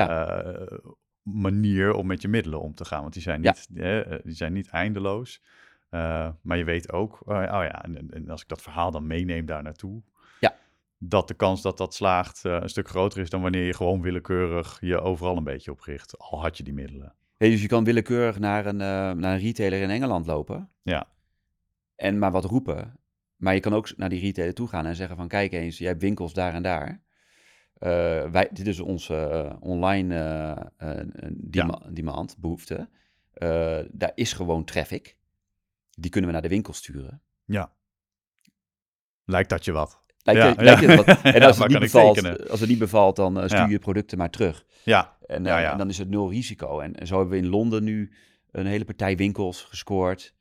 manier om met je middelen om te gaan. Want die zijn niet eindeloos. Maar je weet ook, en als ik dat verhaal dan meeneem daar naartoe, dat de kans dat dat slaagt een stuk groter is dan wanneer je gewoon willekeurig je overal een beetje op richt, al had je die middelen. Hey, dus je kan willekeurig naar een retailer in Engeland lopen. Ja. En maar wat roepen. Maar je kan ook naar die retailer toe gaan en zeggen van, kijk eens, jij hebt winkels daar en daar. Dit is onze online demand, behoefte. Daar is gewoon traffic. Die kunnen we naar de winkel sturen. Ja. Lijkt dat je wat? Lijkt je wat? En als het niet bevalt, dan stuur je producten maar terug. Ja. En dan is het 0 risico. En zo hebben we in Londen nu een hele partij winkels gescoord.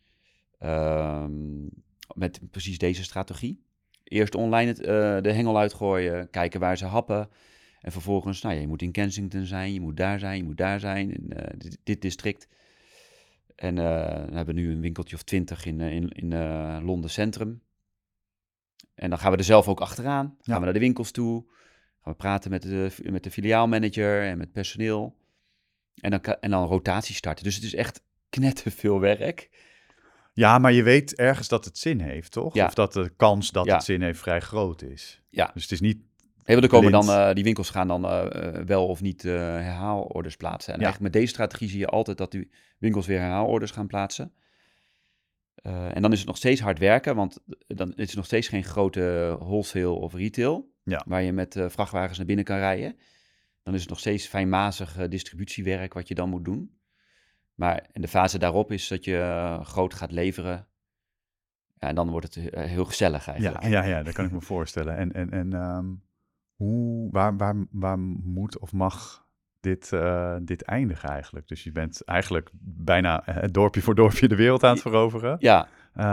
Met precies deze strategie. Eerst online de hengel uitgooien, kijken waar ze happen. En vervolgens, je moet in Kensington zijn, je moet daar zijn, je moet daar zijn, in dit district. En we hebben nu een winkeltje of 20 in Londen Centrum. En dan gaan we er zelf ook achteraan. Gaan we naar de winkels toe. Gaan we praten met de filiaalmanager en met personeel. En dan rotatie starten. Dus het is echt knetterveel werk. Ja, maar je weet ergens dat het zin heeft, toch? Ja. Of dat de kans dat het zin heeft vrij groot is. Ja. Dus het is niet... Er komen dan, die winkels gaan dan wel of niet herhaalorders plaatsen. En eigenlijk met deze strategie zie je altijd dat die winkels weer herhaalorders gaan plaatsen. En dan is het nog steeds hard werken, want dan is het nog steeds geen grote wholesale of retail, waar je met vrachtwagens naar binnen kan rijden. Dan is het nog steeds fijnmazig distributiewerk wat je dan moet doen. Maar de fase daarop is dat je groot gaat leveren. Ja, en dan wordt het heel gezellig eigenlijk. Ja, dat kan ik me voorstellen. En waar moet of mag dit eindigen eigenlijk? Dus je bent eigenlijk bijna dorpje voor dorpje de wereld aan het veroveren. Ja.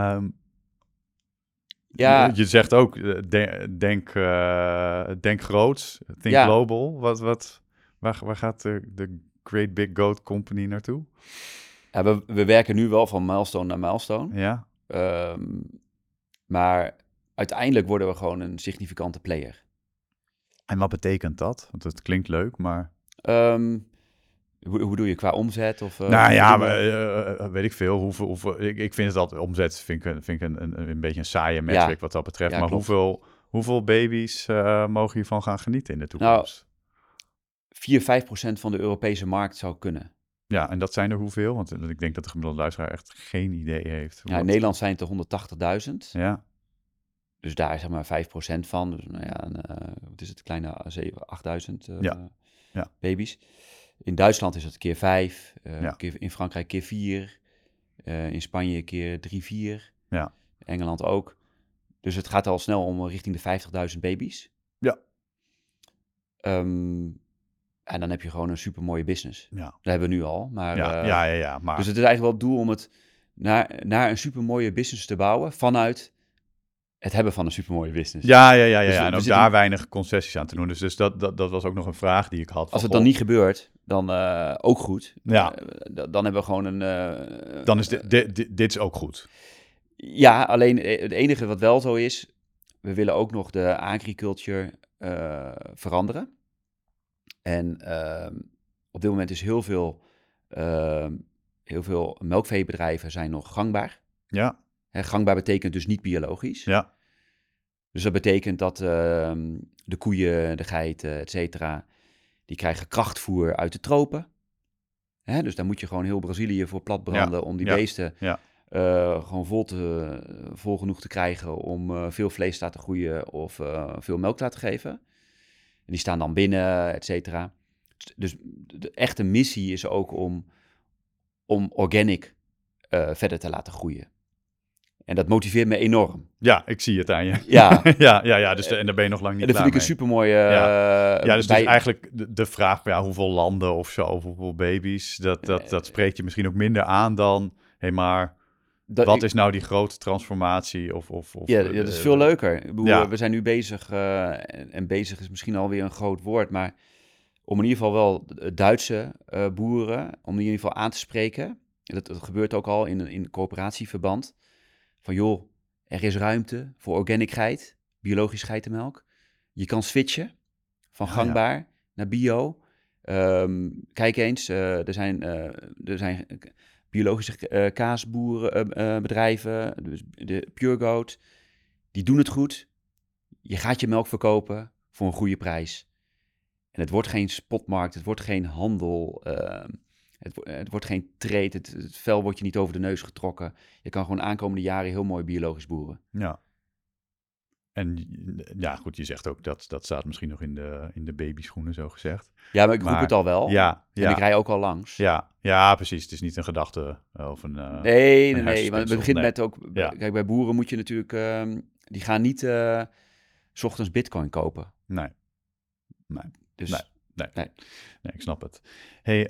Je zegt ook, denk groots, think global. Waar gaat de Great Big Goat Company naartoe? Ja, we werken nu wel van milestone naar milestone. Ja. Maar uiteindelijk worden we gewoon een significante player. En wat betekent dat? Want het klinkt leuk, maar... Hoe doe je qua omzet? Of, weet ik veel. Hoeveel, ik vind het altijd, omzet vind ik een beetje een saaie metric wat dat betreft. Ja, maar hoeveel baby's mogen hiervan gaan genieten in de toekomst? 4-5% van de Europese markt zou kunnen. Ja, en dat zijn er hoeveel? Want ik denk dat de gemiddelde luisteraar echt geen idee heeft. In Nederland zijn het er 180.000. Ja. Dus daar is zeg maar 5% van. Dus wat is het? Kleine 8.000 baby's. In Duitsland is het keer 5. In Frankrijk keer 4. In Spanje keer 3-4. Ja. Engeland ook. Dus het gaat al snel om richting de 50.000 baby's. Ja. En dan heb je gewoon een supermooie business. Ja. Dat hebben we nu al. Maar, maar... Dus het is eigenlijk wel het doel om het naar een supermooie business te bouwen vanuit het hebben van een supermooie business. Ja. En ook daar weinig concessies aan te doen. Dus dat was ook nog een vraag die ik had. Als het dan niet gebeurt, dan ook goed. Ja. Dan hebben we gewoon een... dan is dit is ook goed. Ja, alleen het enige wat wel zo is, we willen ook nog de agriculture veranderen. En op dit moment is heel veel melkveebedrijven zijn nog gangbaar. Ja. Gangbaar betekent dus niet biologisch. Ja. Dus dat betekent dat de koeien, de geiten, et cetera, die krijgen krachtvoer uit de tropen. Hè? Dus daar moet je gewoon heel Brazilië voor platbranden om die beesten gewoon vol genoeg te krijgen om veel vlees te laten groeien of veel melk te laten geven. En die staan dan binnen, et cetera. Dus de echte missie is ook om organic verder te laten groeien. En dat motiveert me enorm. Ja, ik zie het aan je. Ja. ja. Dus en daar ben je nog lang niet En dat klaar vind ik een mee. supermooie... dus eigenlijk de vraag van hoeveel landen of zo, of hoeveel baby's, dat spreekt je misschien ook minder aan dan, maar wat is nou die grote transformatie? Dat is veel leuker. Ik bedoel, we zijn nu bezig, en bezig is misschien alweer een groot woord, maar om in ieder geval wel Duitse boeren, om die in ieder geval aan te spreken. Dat gebeurt ook al in coöperatieverband. Van joh, er is ruimte voor organic geit, biologisch geitenmelk. Je kan switchen van gangbaar naar bio. Kijk eens, er zijn biologische kaasboerenbedrijven, dus de Pure Goat, die doen het goed. Je gaat je melk verkopen voor een goede prijs. En het wordt geen spotmarkt, het wordt geen handel, het wordt geen trade, het vel wordt je niet over de neus getrokken. Je kan gewoon aankomende jaren heel mooi biologisch boeren. Ja. En ja, goed, je zegt ook dat staat misschien nog in de babyschoenen, zo gezegd. Ja, maar ik roep het al wel. Ja. En ik rij ook al langs. Ja, precies. Het is niet een gedachte of een... Nee. Want het begint met ook... Ja. Kijk, bij boeren moet je natuurlijk... die gaan niet 's ochtends bitcoin kopen. Nee. Dus, nee, ik snap het. Hey,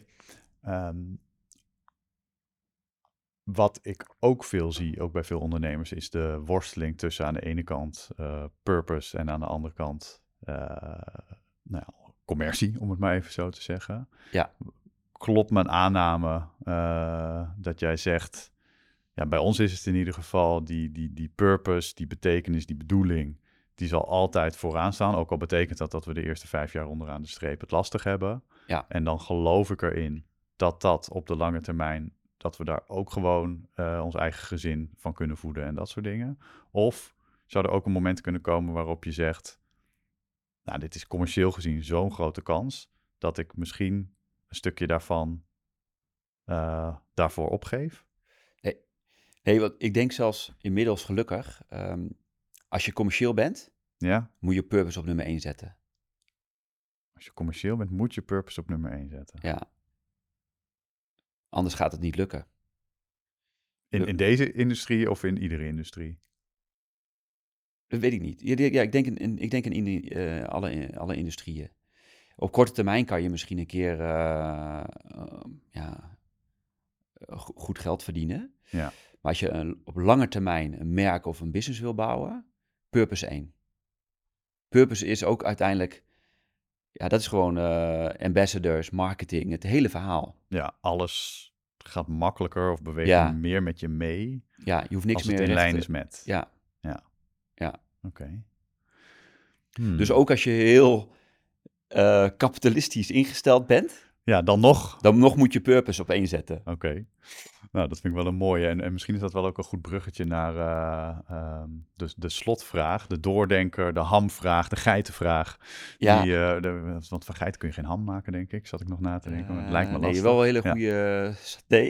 wat ik ook veel zie, ook bij veel ondernemers, is de worsteling tussen aan de ene kant purpose en aan de andere kant commercie, om het maar even zo te zeggen. Ja. Klopt mijn aanname dat jij zegt, bij ons is het in ieder geval die purpose, die betekenis, die bedoeling, die zal altijd vooraan staan. Ook al betekent dat we de eerste 5 jaar onderaan de streep het lastig hebben. Ja. En dan geloof ik erin dat op de lange termijn, dat we daar ook gewoon ons eigen gezin van kunnen voeden en dat soort dingen. Of zou er ook een moment kunnen komen waarop je zegt, nou, dit is commercieel gezien zo'n grote kans, dat ik misschien een stukje daarvan daarvoor opgeef? Nee, want ik denk zelfs inmiddels gelukkig, als je commercieel bent, moet je purpose op nummer 1 zetten. Als je commercieel bent, moet je purpose op nummer 1 zetten. Ja. Anders gaat het niet lukken. In deze industrie of in iedere industrie? Dat weet ik niet. Ja, ik denk in alle industrieën. Op korte termijn kan je misschien een keer goed geld verdienen. Ja. Maar als je op lange termijn een merk of een business wil bouwen, purpose 1. Purpose is ook uiteindelijk, dat is gewoon ambassadors, marketing, het hele verhaal. Ja, alles gaat makkelijker of beweegt meer met je mee. Ja, je hoeft niks meer in lijn is met. Ja. Oké. Dus ook als je heel kapitalistisch ingesteld bent, dan nog moet je purpose op 1 zetten. Oké. Nou, dat vind ik wel een mooie. En misschien is dat wel ook een goed bruggetje naar de slotvraag, de doordenker, de hamvraag, de geitenvraag. Ja. Want van geiten kun je geen ham maken, denk ik. Zat ik nog na te denken. Maar het lijkt me lastig. Nee, wel een hele goede saté.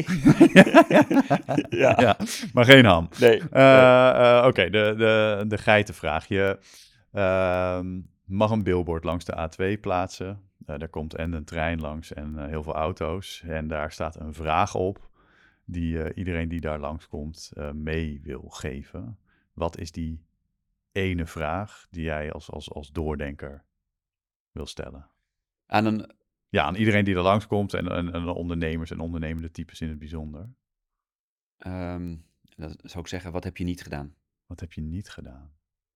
ja, maar geen ham. Nee. Oké, de geitenvraag. Je mag een billboard langs de A2 plaatsen. Daar komt en een trein langs en heel veel auto's. En daar staat een vraag op die iedereen die daar langskomt mee wil geven. Wat is die ene vraag die jij als doordenker wil stellen? Aan iedereen die er langskomt en ondernemers en ondernemende types in het bijzonder. Dat zou ik zeggen, wat heb je niet gedaan? Wat heb je niet gedaan?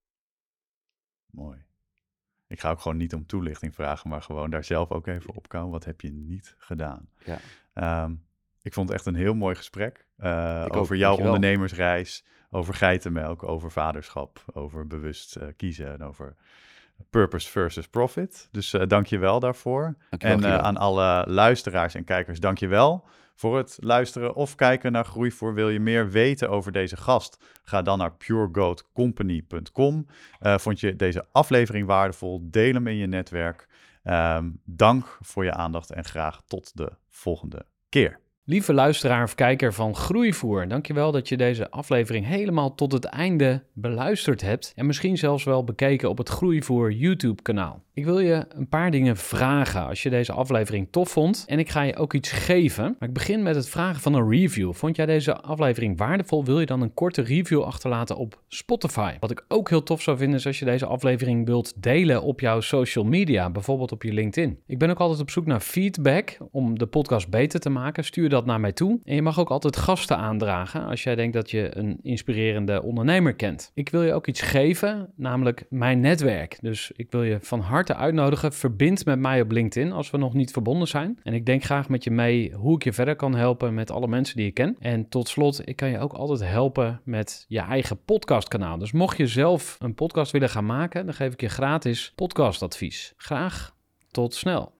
Mooi. Ik ga ook gewoon niet om toelichting vragen, maar gewoon daar zelf ook even op komen. Wat heb je niet gedaan? Ja. Ik vond het echt een heel mooi gesprek over jouw dankjewel. ondernemersreis, over geitenmelk, over vaderschap, over bewust kiezen en over Purpose versus Profit. Dus dank je wel daarvoor. Dankjewel, En Guido. aan alle luisteraars en kijkers, dank je wel voor het luisteren of kijken naar Groeivoer. Wil je meer weten over deze gast? Ga dan naar puregoatcompany.com. Vond je deze aflevering waardevol? Deel hem in je netwerk. Dank voor je aandacht en graag tot de volgende keer. Lieve luisteraar of kijker van Groeivoer, dankjewel dat je deze aflevering helemaal tot het einde beluisterd hebt en misschien zelfs wel bekeken op het Groeivoer YouTube-kanaal. Ik wil je een paar dingen vragen als je deze aflevering tof vond en ik ga je ook iets geven. Maar ik begin met het vragen van een review. Vond jij deze aflevering waardevol? Wil je dan een korte review achterlaten op Spotify? Wat ik ook heel tof zou vinden is als je deze aflevering wilt delen op jouw social media, bijvoorbeeld op je LinkedIn. Ik ben ook altijd op zoek naar feedback om de podcast beter te maken. Stuur dat naar mij toe. En je mag ook altijd gasten aandragen als jij denkt dat je een inspirerende ondernemer kent. Ik wil je ook iets geven, namelijk mijn netwerk. Dus ik wil je van harte uitnodigen. Verbind met mij op LinkedIn als we nog niet verbonden zijn. En ik denk graag met je mee hoe ik je verder kan helpen met alle mensen die ik ken. En tot slot, ik kan je ook altijd helpen met je eigen podcastkanaal. Dus mocht je zelf een podcast willen gaan maken, dan geef ik je gratis podcastadvies. Graag tot snel.